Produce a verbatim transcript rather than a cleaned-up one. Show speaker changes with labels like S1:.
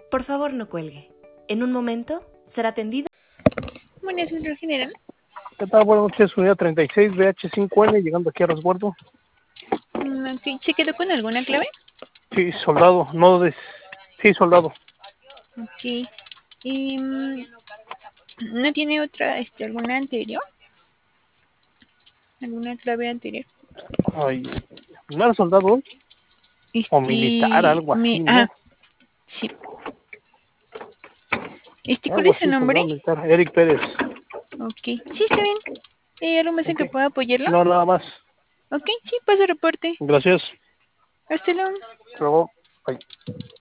S1: Por favor, no cuelgue. En un momento será atendido.
S2: Buenas, centro general.
S3: ¿Qué tal? Buenas noches, unidad treinta y seis, B H cinco N, llegando aquí a resguardo.
S2: Mm, ok, ¿se quedó con alguna clave?
S3: Sí, soldado, no de... Sí, soldado.
S2: Ok. Y, mm, ¿no tiene otra, este, alguna anterior? ¿Alguna clave anterior?
S3: Ay, ¿no era soldado? O militar,
S2: Este,
S3: algo
S2: me,
S3: así, ¿no?
S2: ah, sí. Este, ¿cuál
S3: Algo
S2: es su
S3: así,
S2: nombre?
S3: soldado militar. Eric Pérez.
S2: Ok, sí, está bien. ¿Hay algo más en
S3: Ok.
S2: que pueda apoyarlo?
S3: No, nada más.
S2: Ok, sí, pasa reporte.
S3: Gracias.
S2: Hasta luego.
S3: Hasta luego. Bye.